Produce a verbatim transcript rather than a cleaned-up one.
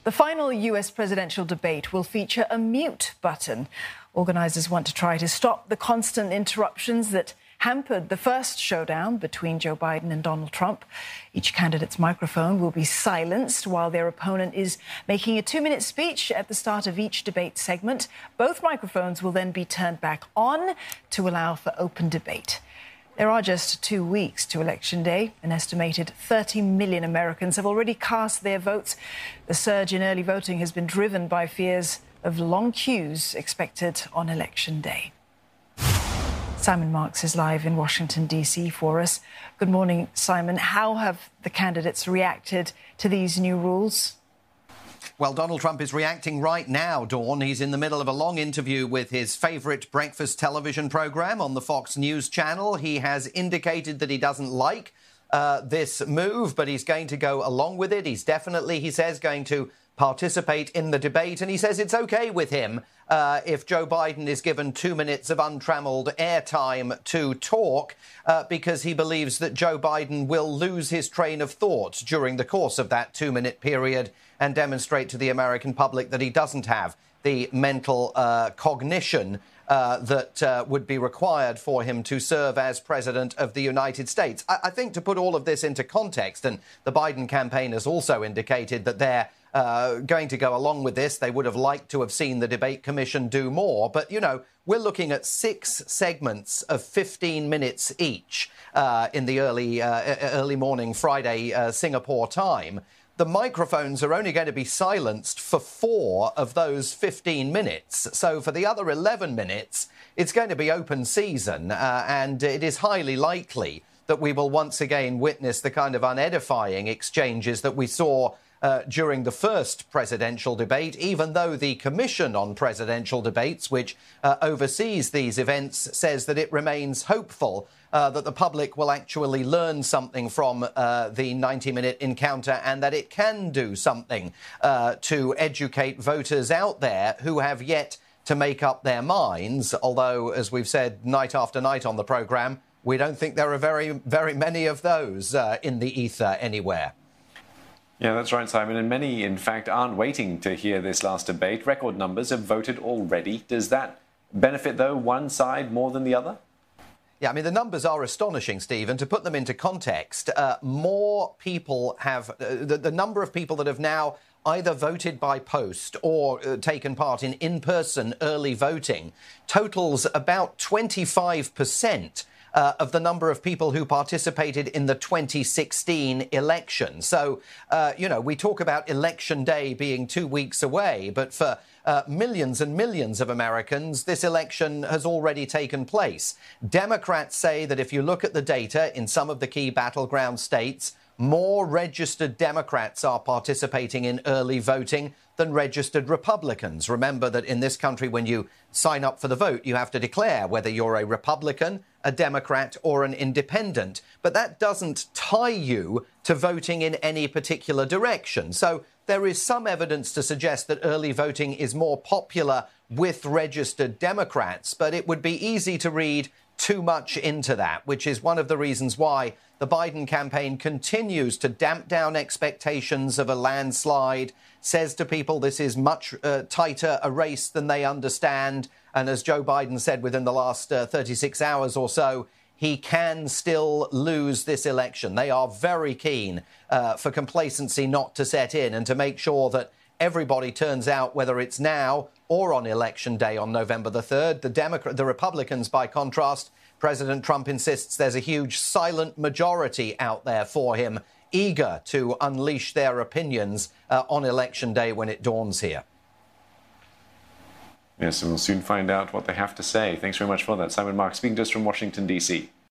The final U S presidential debate will feature a mute button. Organisers want to try to stop the constant interruptions that hampered the first showdown between Joe Biden and Donald Trump. Each candidate's microphone will be silenced while their opponent is making a two-minute speech at the start of each debate segment. Both microphones will then be turned back on to allow for open debate. There are just two weeks to Election Day. An estimated thirty million Americans have already cast their votes. The surge in early voting has been driven by fears of long queues expected on Election Day. Simon Marks is live in Washington, D C for us. Good morning, Simon. How have the candidates reacted to these new rules? Well, Donald Trump is reacting right now, Dawn. He's in the middle of a long interview with his favourite breakfast television programme on the Fox News channel. He has indicated that he doesn't like uh, this move, but he's going to go along with it. He's definitely, he says, going to participate in the debate, and he says it's OK with him uh, if Joe Biden is given two minutes of untrammelled airtime to talk, uh, because he believes that Joe Biden will lose his train of thought during the course of that two-minute period and demonstrate to the American public that he doesn't have the mental uh, cognition uh, that uh, would be required for him to serve as president of the United States. I, I think to put all of this into context, and the Biden campaign has also indicated that they're uh, going to go along with this. They would have liked to have seen the debate commission do more. But, you know, we're looking at six segments of fifteen minutes each uh, in the early, uh, early morning Friday uh, Singapore time. The microphones are only going to be silenced for four of those fifteen minutes. So for the other eleven minutes, it's going to be open season. Uh, and it is highly likely that we will once again witness the kind of unedifying exchanges that we saw uh, during the first presidential debate, even though the Commission on Presidential Debates, which uh, oversees these events, says that it remains hopeful Uh, that the public will actually learn something from uh, the ninety-minute encounter and that it can do something uh, to educate voters out there who have yet to make up their minds. Although, as we've said night after night on the programme, we don't think there are very, very many of those uh, in the ether anywhere. Yeah, that's right, Simon. And many, in fact, aren't waiting to hear this last debate. Record numbers have voted already. Does that benefit, though, one side more than the other? Yeah, I mean, the numbers are astonishing, Steve. And to put them into context, uh, more people have uh, the, the number of people that have now either voted by post or uh, taken part in in-person early voting totals about twenty-five percent. Uh, of the number of people who participated in the twenty sixteen election. So, uh, you know, we talk about Election Day being two weeks away, but for uh, millions and millions of Americans, this election has already taken place. Democrats say that if you look at the data in some of the key battleground states, more registered Democrats are participating in early voting than registered Republicans. Remember that in this country, when you sign up for the vote, you have to declare whether you're a Republican, a Democrat or an independent. But that doesn't tie you to voting in any particular direction. So there is some evidence to suggest that early voting is more popular with registered Democrats, but it would be easy to read too much into that, which is one of the reasons why the Biden campaign continues to damp down expectations of a landslide, says to people this is much uh, tighter a race than they understand. And as Joe Biden said within the last uh, thirty-six hours or so, he can still lose this election. They are very keen uh, for complacency not to set in and to make sure that everybody turns out, whether it's now or on Election Day on November the third. The Democrat, the Republicans, by contrast, President Trump insists there's a huge silent majority out there for him, eager to unleash their opinions uh, on Election Day when it dawns here. Yes, and we'll soon find out what they have to say. Thanks very much for that. Simon Marks speaking to us from Washington, D C.